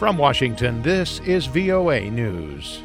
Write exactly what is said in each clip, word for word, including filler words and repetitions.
From Washington, this is V O A News.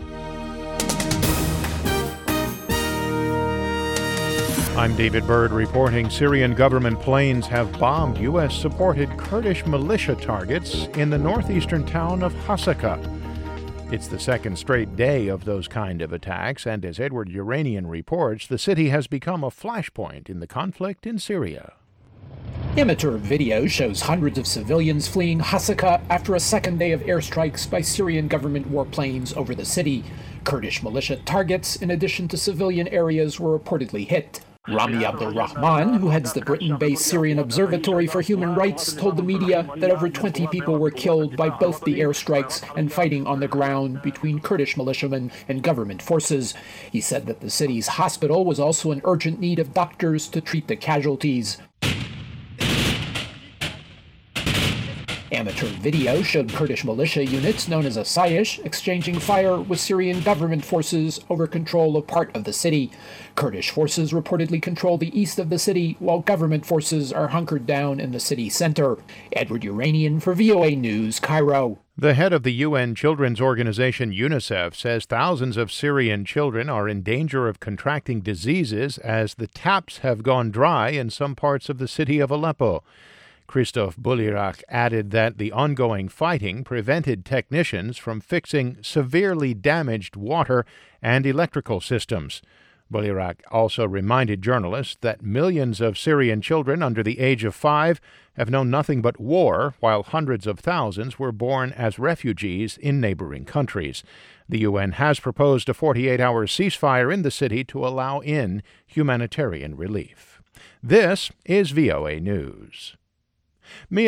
I'm David Byrd reporting Syrian government planes have bombed U S-supported Kurdish militia targets in the northeastern town of Hasaka. It's the second straight day of those kind of attacks, and as Edward Uranian reports, the city has become a flashpoint in the conflict in Syria. Amateur video shows hundreds of civilians fleeing Hasaka after a second day of airstrikes by Syrian government warplanes over the city. Kurdish militia targets, in addition to civilian areas, were reportedly hit. Rami Abdulrahman, who heads the Britain-based Syrian Observatory for Human Rights, told the media that over twenty people were killed by both the airstrikes and fighting on the ground between Kurdish militiamen and government forces. He said that the city's hospital was also in urgent need of doctors to treat the casualties. Amateur video showed Kurdish militia units known as Asayish exchanging fire with Syrian government forces over control of part of the city. Kurdish forces reportedly control the east of the city, while government forces are hunkered down in the city center. Edward Uranian for V O A News, Cairo. The head of the U N children's organization UNICEF says thousands of Syrian children are in danger of contracting diseases as the taps have gone dry in some parts of the city of Aleppo. Christophe Boulirac added that the ongoing fighting prevented technicians from fixing severely damaged water and electrical systems. Boulirac also reminded journalists that millions of Syrian children under the age of five have known nothing but war, while hundreds of thousands were born as refugees in neighboring countries. The U N has proposed a forty-eight hour ceasefire in the city to allow in humanitarian relief. This is V O A News.